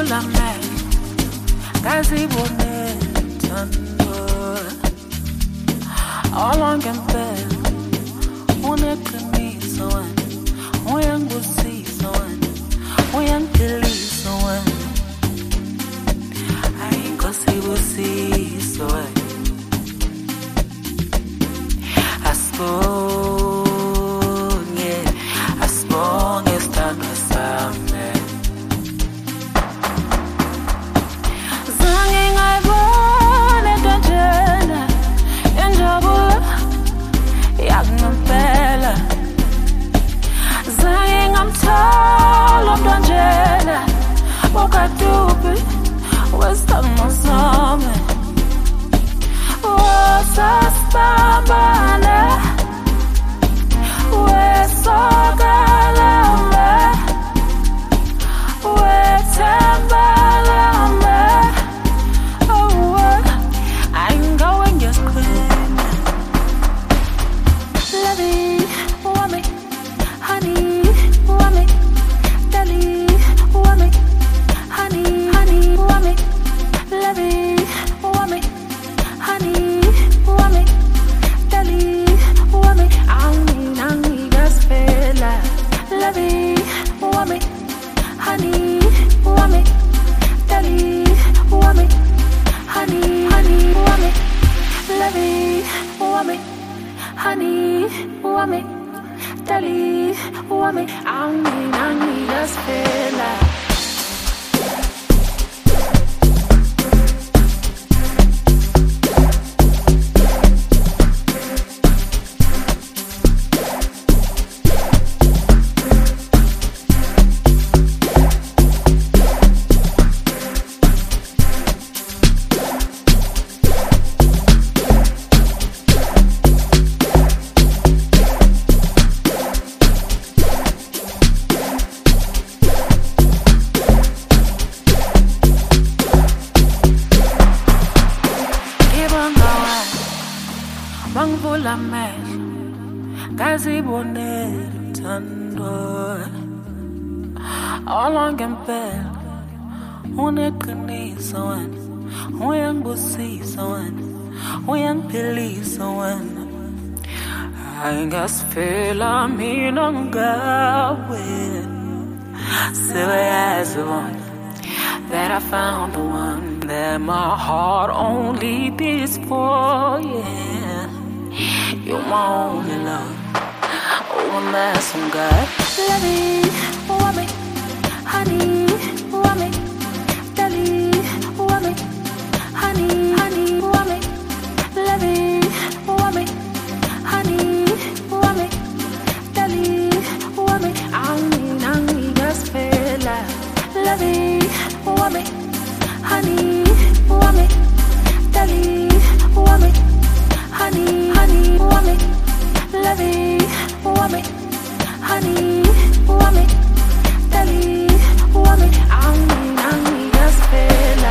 Bangvulame, ngazibone thando. Awangempela, uneqiniso wena, uyangibusiso wena, uyangiphilisa wena. Ayinkosi busiso wena. Asibonge isithandwa sami. Zange ngayibona into enjena, injabulo yakungempela. Zange ngamthola umuntu onjena, ukaduphi wesithandwa sami. Sasibambane, wesokalame, wethembalame. Oh, I'm going just queen. Lovey, want me, honey, want me, Dali, want me, honey, want me, lovey, want me, honey. Wame, Dali, wame, angi gaspela. Lovey, wame, honey, wame, Dali, wame, honey, wame, lovey, wame, honey, wame, Dali, wame, angi gaspela. Bangvulame, ngazibone thando. Awangempela, uneqiniso wena, uyangibusiso wena, uyangiphilisa wena. Ayingasifela mina ngawe, sewayazi wona that I found the one that my heart only beats for, yeah. You're my only love. Oh, I'm asking God. Lovey, want me, honey, want me, Dali, want me, honey, want me, lovey, want me, honey, want me, Dali, want me, angi gaspela. Lovey, want me, honey, want me, Dali, want me, honey, want me, lovey, want me, honey, want me, Dali, want me, angi gaspela.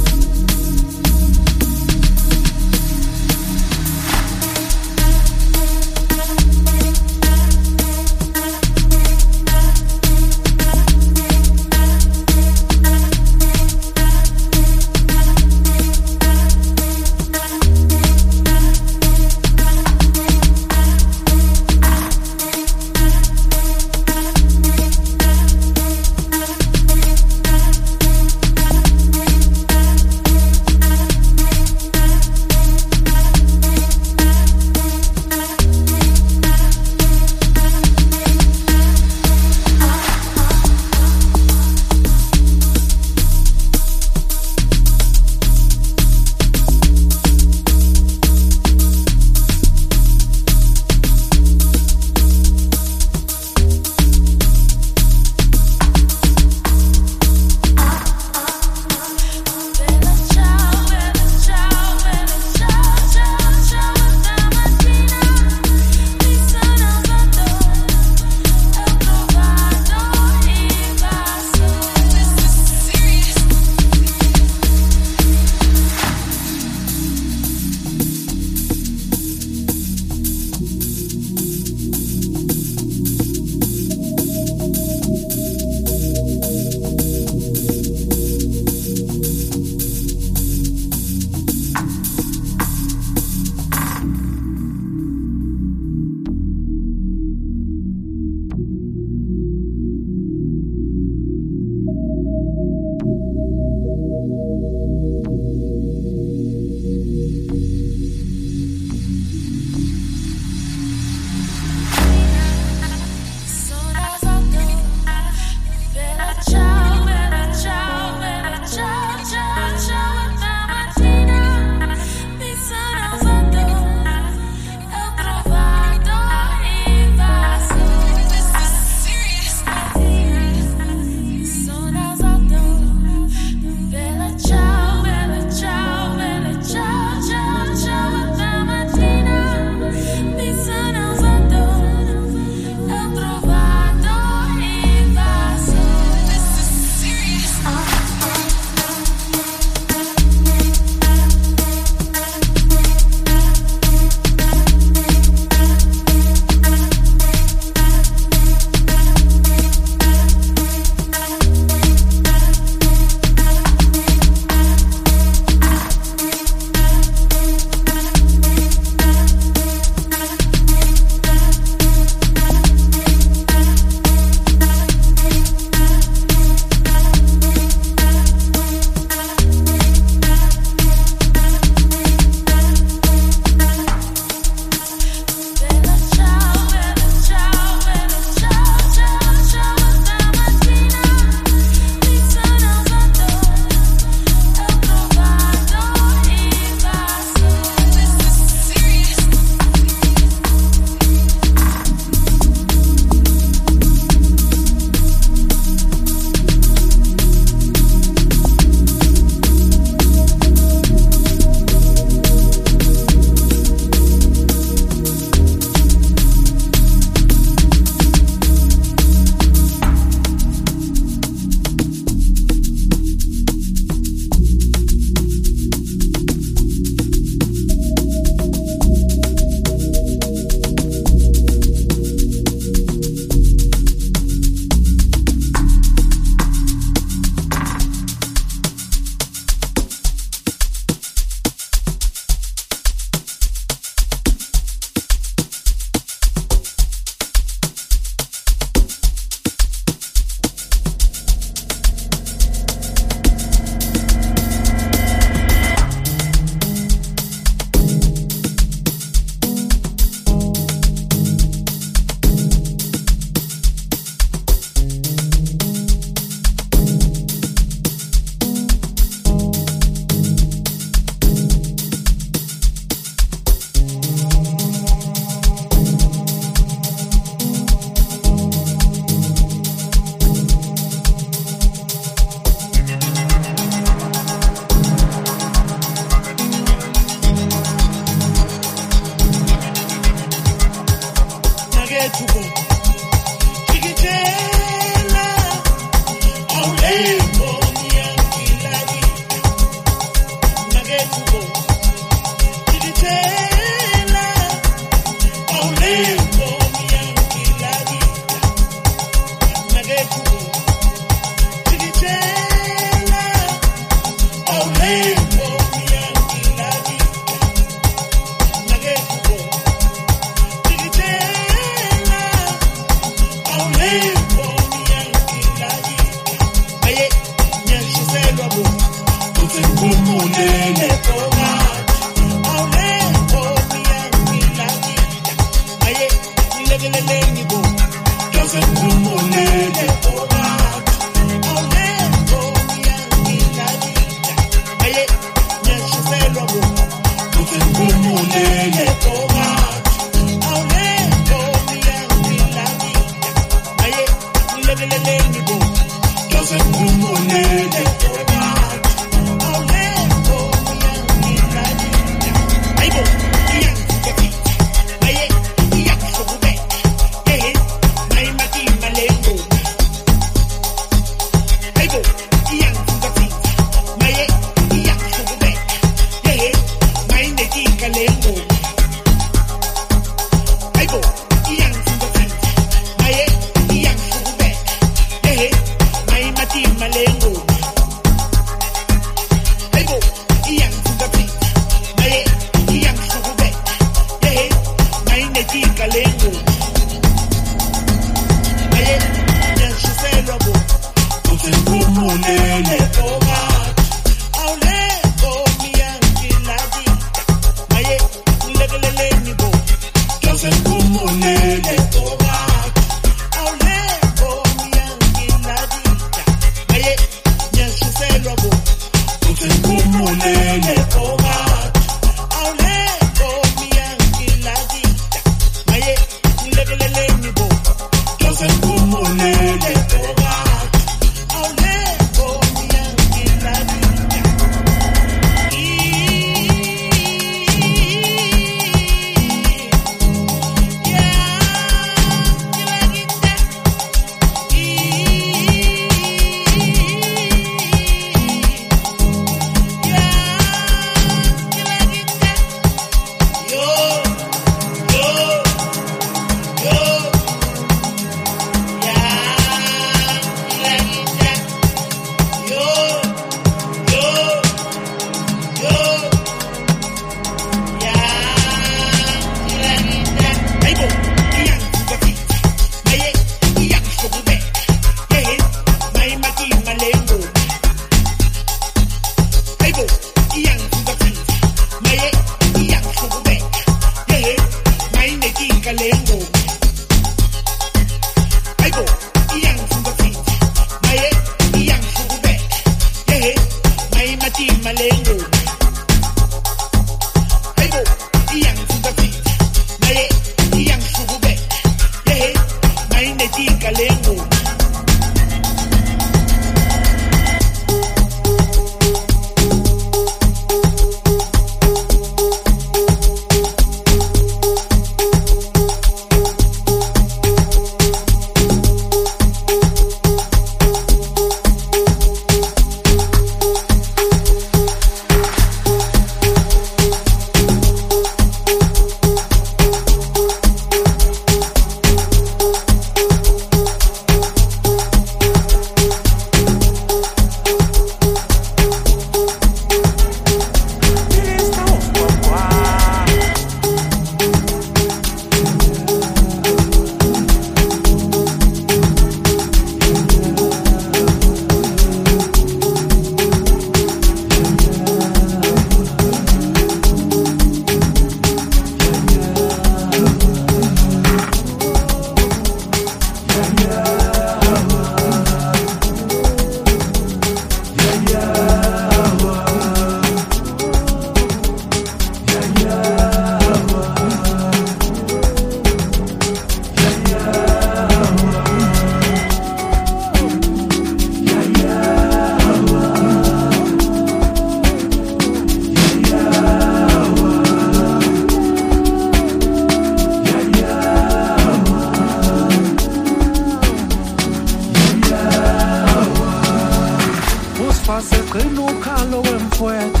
Gcina ukhalo wemfowethu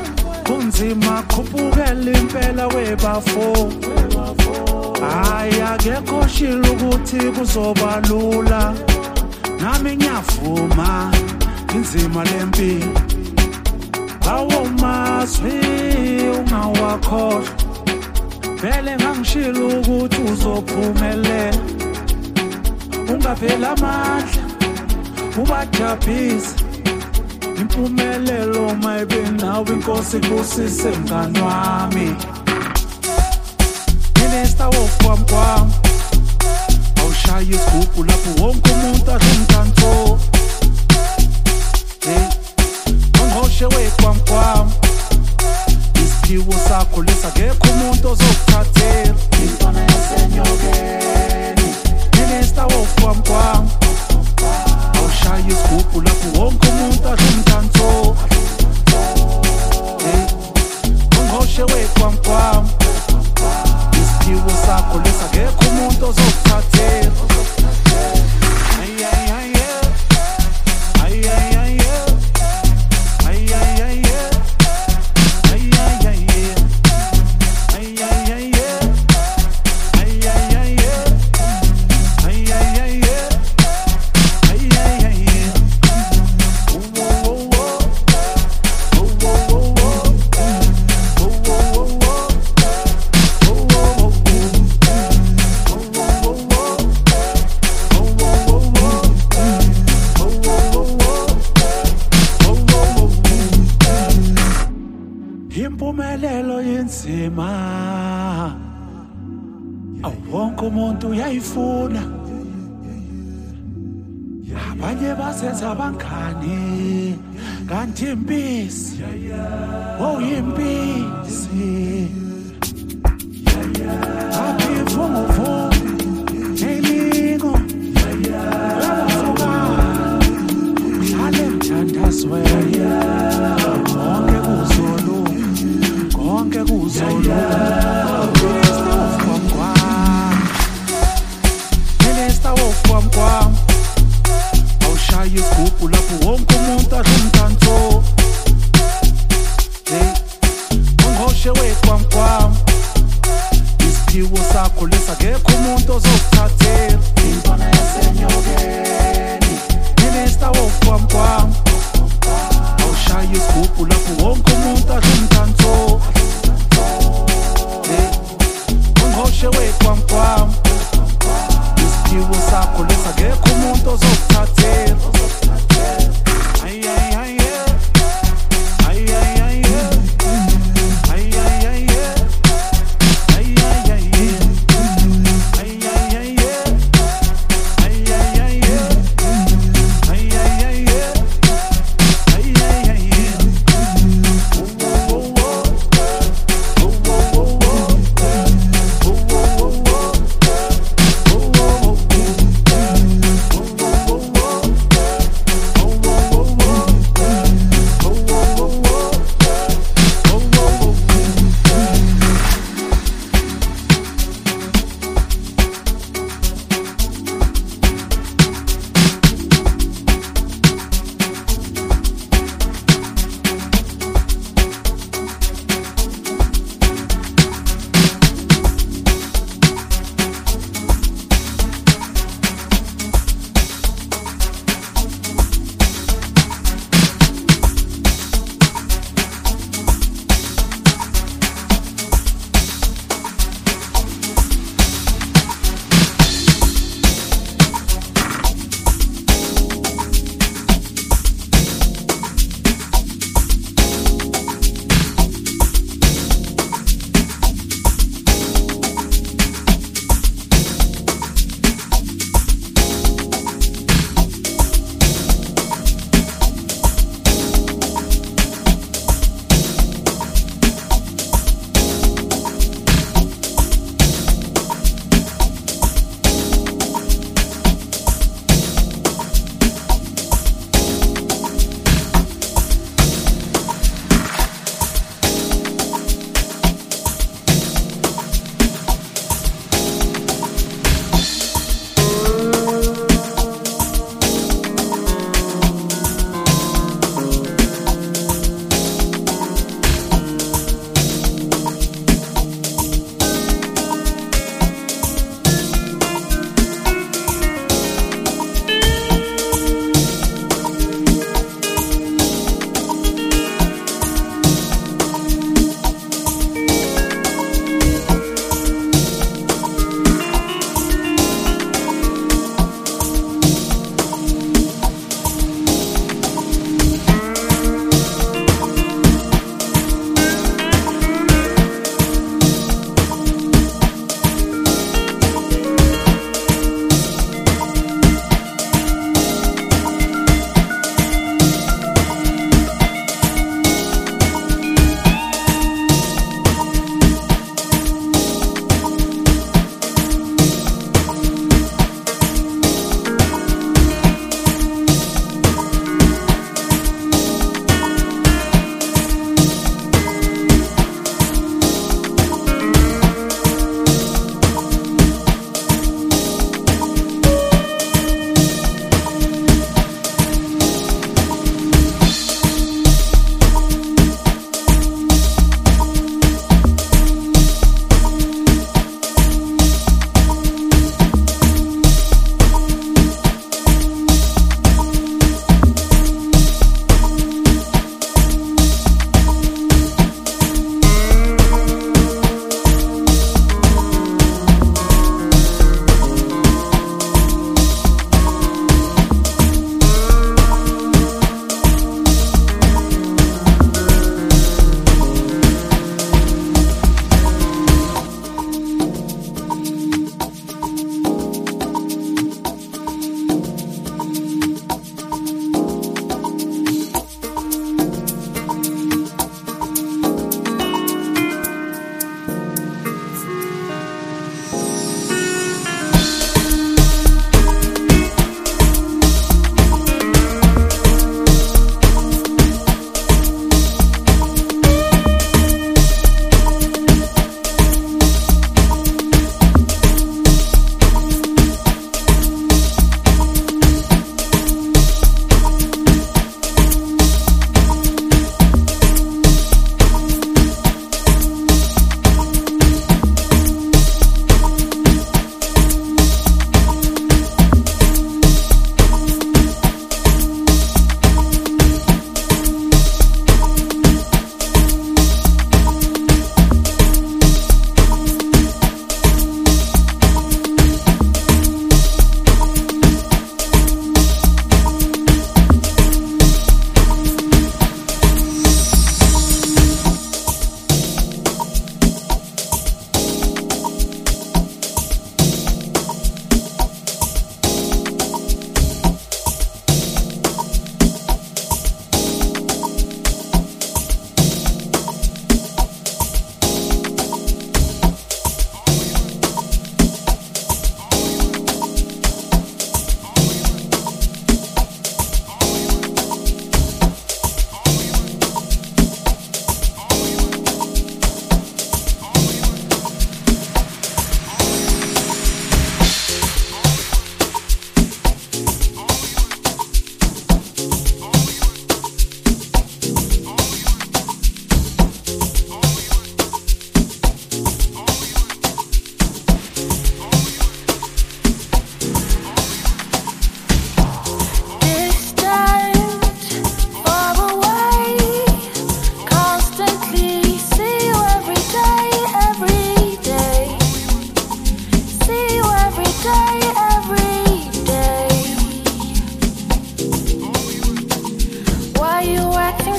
kunzima khuphukela impela webafo hayi akekho shilo ukuthi kuzoba lula nami ngiyavuma inzima lempilo bawo mazwi ungawakhohlwa vele ngangishilo ukuthi uzophumelela ungaphela amandla ubajabhisa impumelelo maybe nawe inkosi kusise mngani wami Minister wofwamkwam awushaya isigubhu lapho wonke umuntu adumkanto ongoshe wekwamkwam isiphiwo sakho lesakekho umuntu ozokuthathela intwana yasenyokeni Minister wofwamkwam awushaya isigubhu lapho indima awonke umuntu uyayifuna abanye basenza abangani kanti impisi oyimpisi aphifumuvu nelingo hlale mthandazweni konke kuzolo konke kuzolo Minister of Kwam awushaya isigubhu lapho wonke umuntu adla umdanso ungoshe wekwam isiphiwo sakho lesakekho umuntu ozokuthathela intwana yasenyokeni Minister of Kwam awushaya isigubhu lapho wonke umuntu adla umdanso ungoshe wekwam isiphiwo sakho lesakekho umuntu ozokuthathela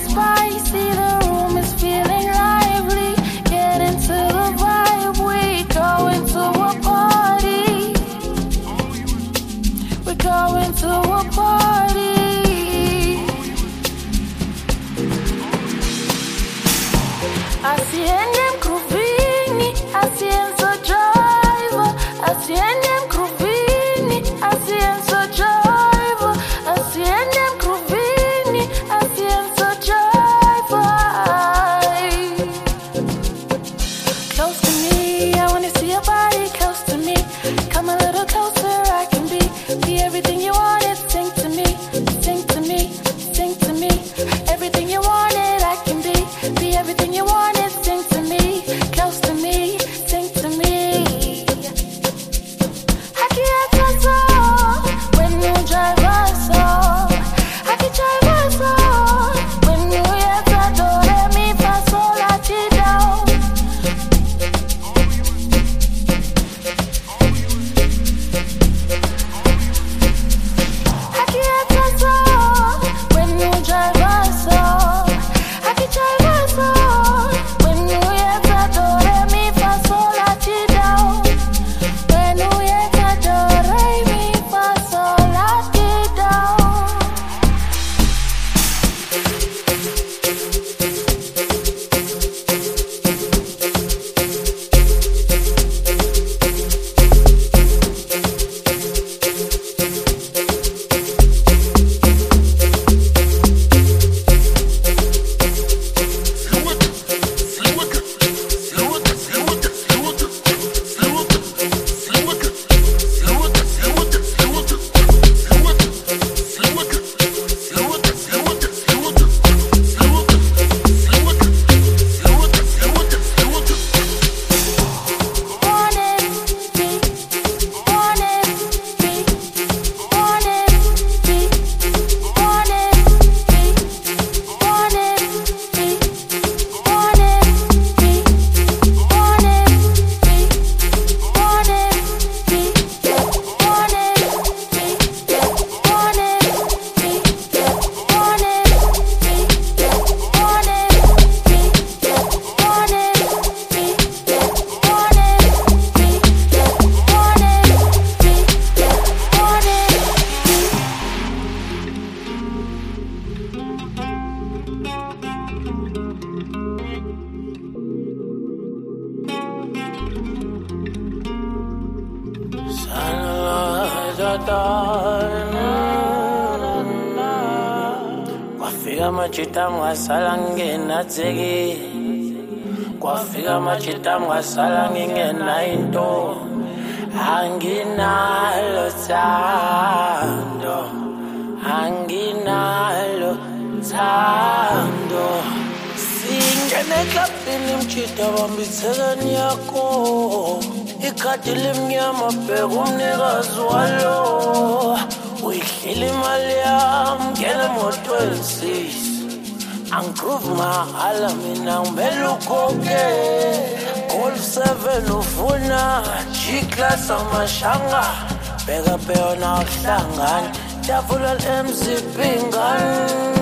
spicy, the room is feeling lively. Get into the vibe, we going to a party. We going to a party. Haciendem Cruvini, Hacienzo driver, Haciendem Cruvini, Hacienzo driver, Haciendem Cruvini, Hacienzo driver. Close to me, I wanna see your body close to me. Come a little closer, I can be everything you wanted. Sing to me, sing to me, sing to me. Everything you wanted, I can be everything you wanted. Sing to me, close to me, sing to me. I can't tell when you drive us on. I can drive us on when you get a door and me pass all that you down. I can't tell when you drive us on. I can drive us on when you get a door and me pass all that you down. When you get a door and me pass all that you down. Kwafika machita mwasala ngena dzeki. Kwafika machita mwasala ngena into. Anginalo tsando, anginalo tsando. Singene klapini mchita wambitseleni yako. Ikhadi limnyama bheka umnikazi walo. Uyihlile imali yami ngene mo-26. Angigroove mahala mina ngibele ukhokhe. Gold 7 ufuna G-Class amashanga. Bheka pheyona uhlangana tafula l-MCB ngani.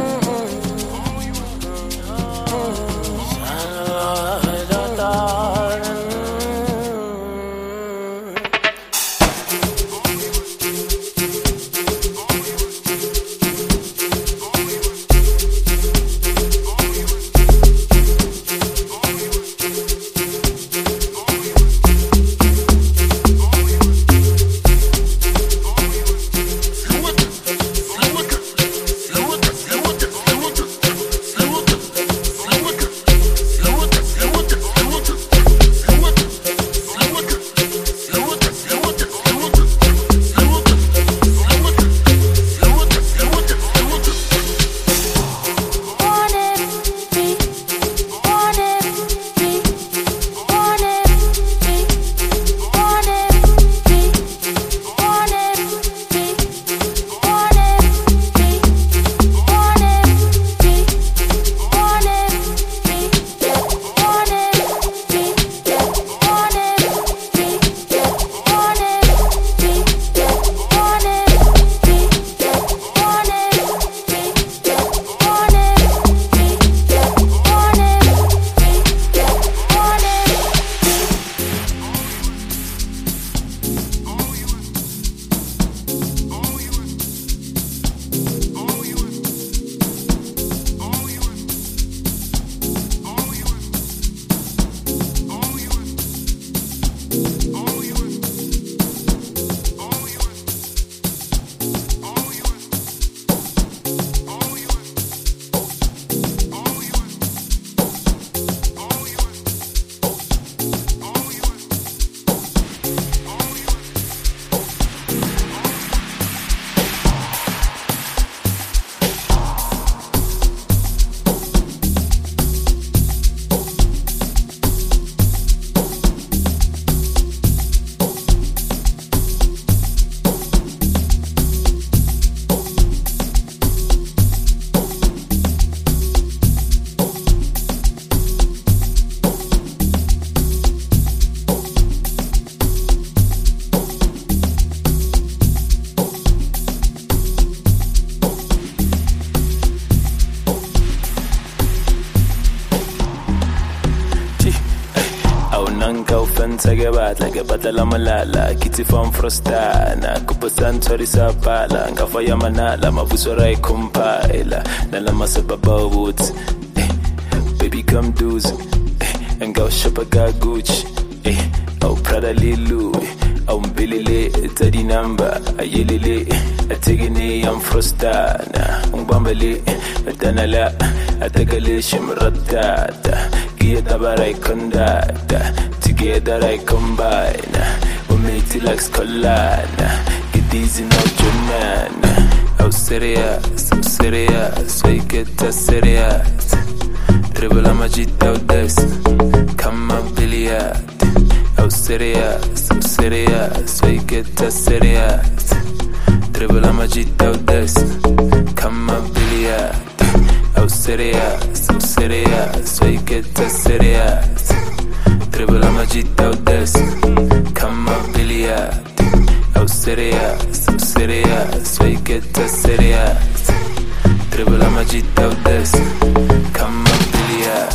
Fanta ke batla la malala kitsi from frostana kuposan tori sapala ngafa ya manala mabuso rai compiler nala masababa woods baby come do's and go shop a Gucci oh Prada Lilu oh Mbilile tadi number ayelele ategini am frostana umbambale atanala atagale shimratata Tabarai conductor, together I combine. We make it like Scolana. Get easy now, Jonana. Oh, serious, so you get a serious. Dribble a magic out this. Come on, billiard. Oh, serious, so you get a serious. Dribble a magic out this. Come on, billiard. Oh, serious, so you get a serious. Dribble a magic out this. Come on, billiard. Oh, serious, so you get a serious. Dribble a magic out this. Come on, billiard.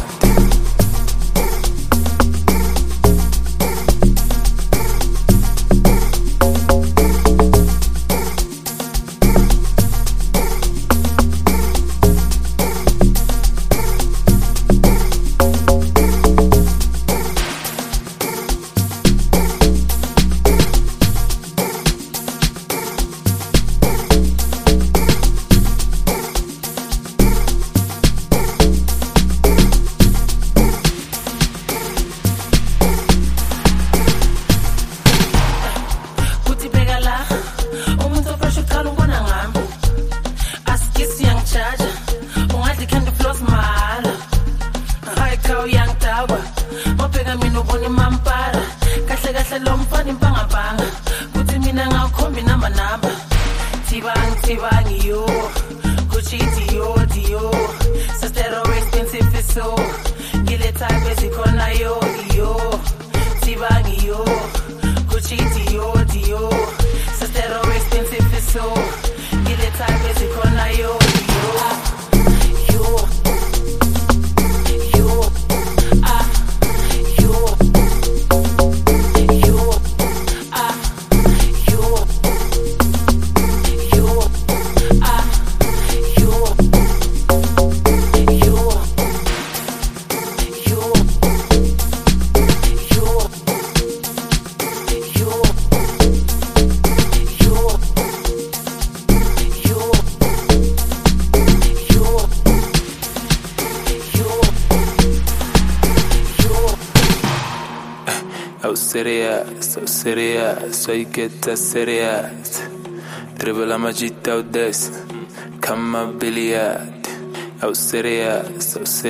Serious, so you get a serious. Dribble a magic out this. Come on, billiard. Oh, serious,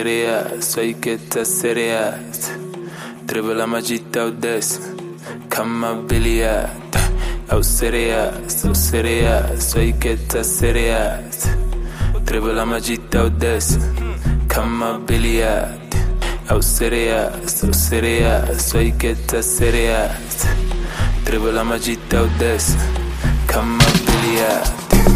so you get a serious. Dribble a magic out this. Come on, billiard. Oh, serious, so you get a serious. Dribble a magic out this. Come on, billiard. Oh, serious, so you get a serious. Dribble a magic out this. Come on, billiard.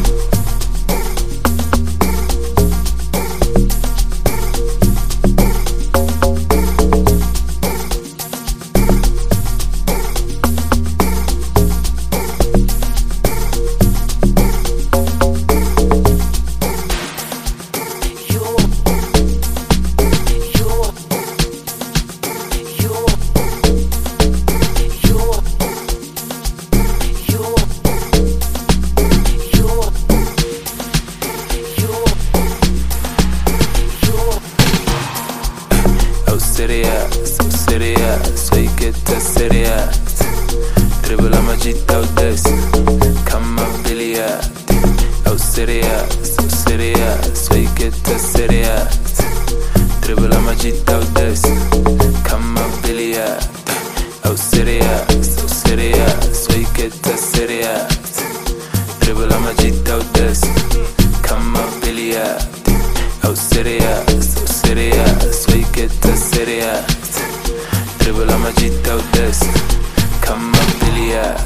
Serious, so you get a serious. Dribble a magic out this. Come on, billiard. Oh, serious, so you get a serious. Dribble a magic out this. Come on, billiard. Oh, serious, so you get a serious. Dribble a magic out this. Come on, billiard. Oh, serious, so you get a serious. Dribble a magic out this. Come on, billiard.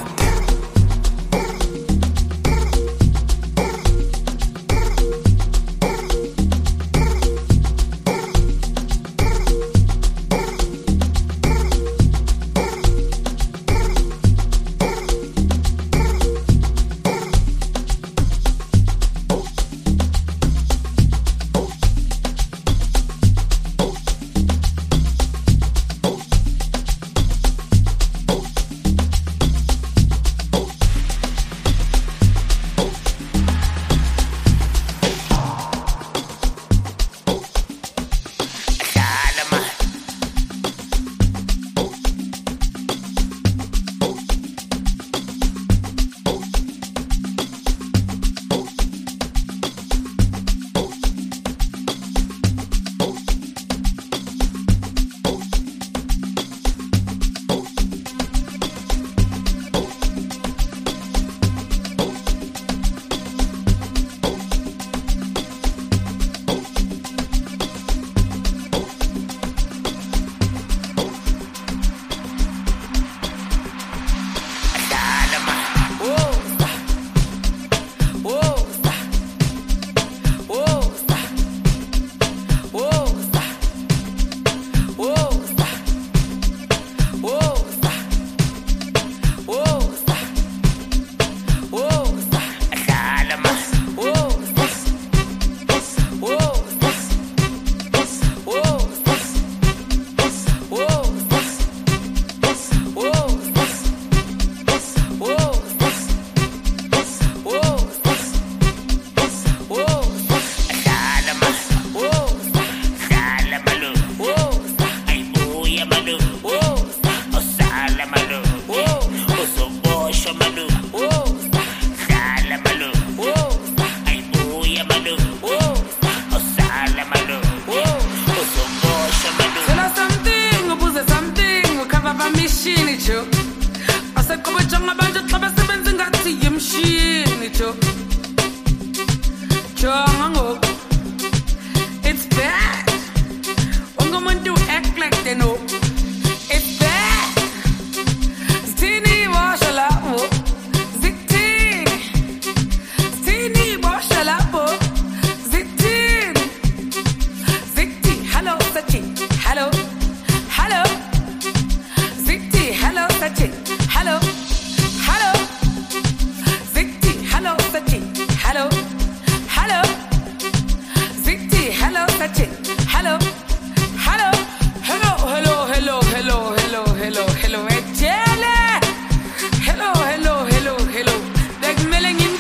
touching. Hello, hello, hello, hello, hello, hello, hello, hello, hello, Ejele. Hello, hello, hello, hello. Deg meleng in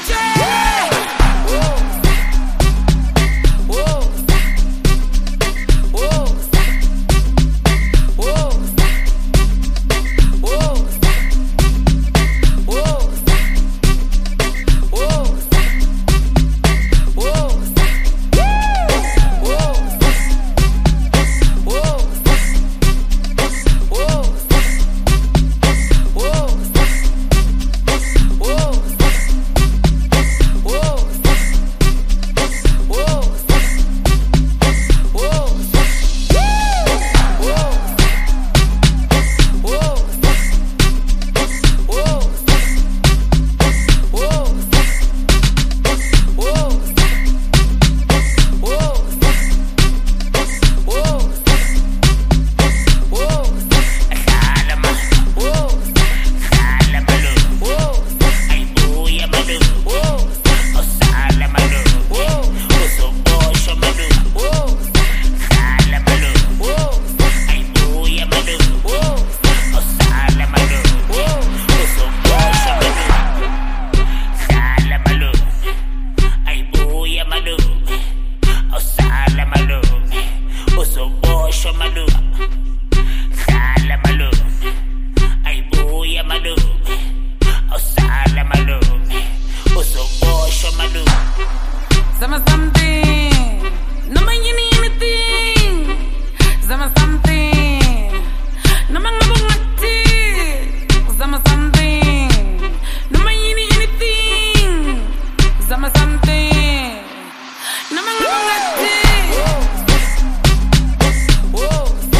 something.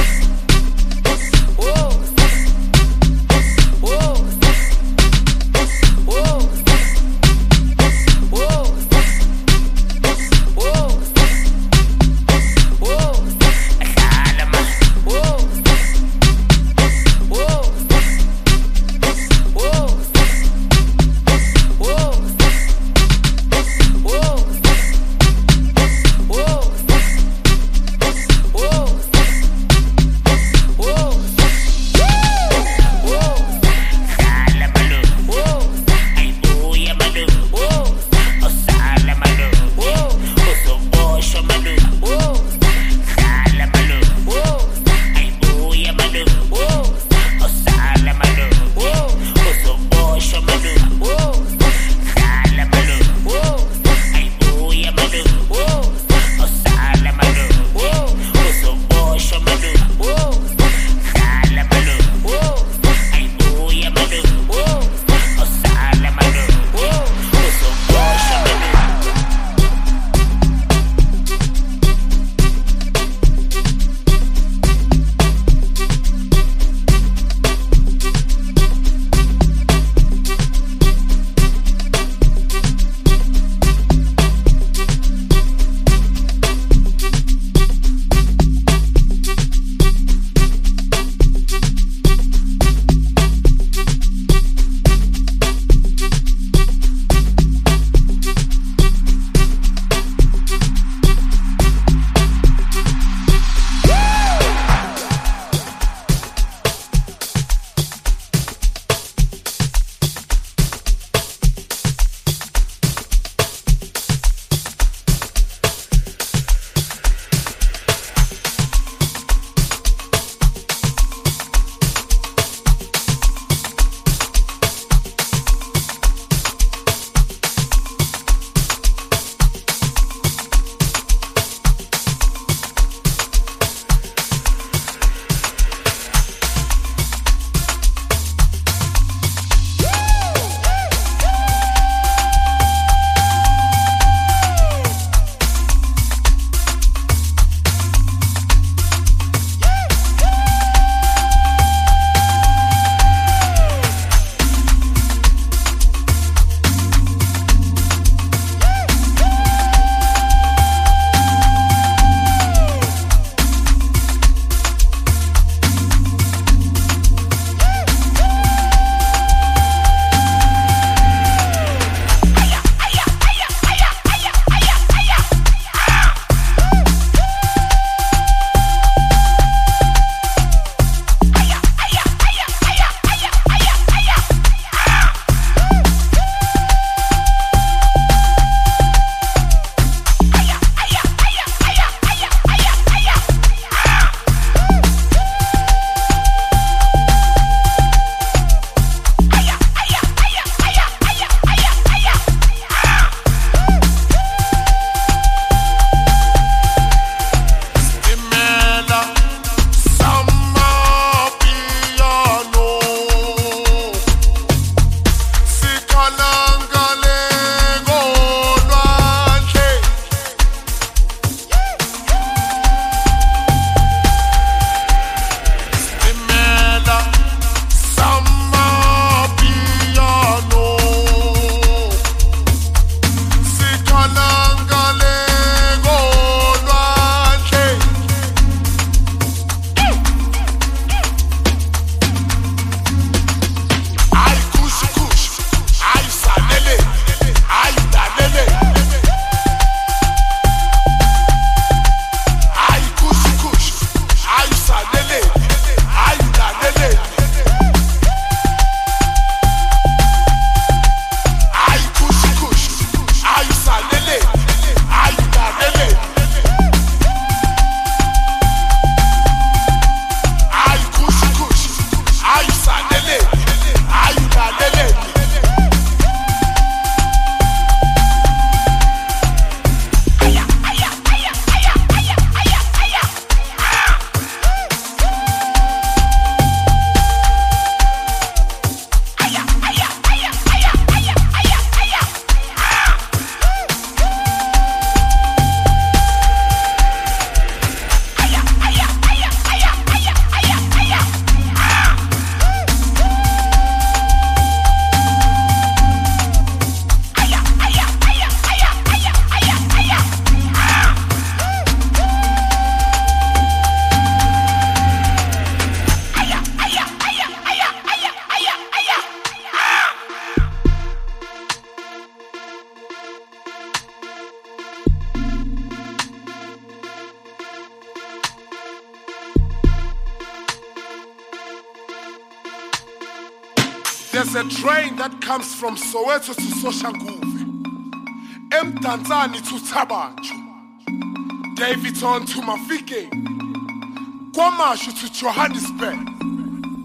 There's a train that comes from Soweto to Soshanguve, Mtanzani to Tabanchu, Davidson to Mafike, Kwamashu to Johannesburg,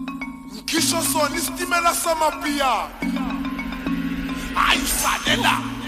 Nkisho son istimela samapia. Ayu sadela.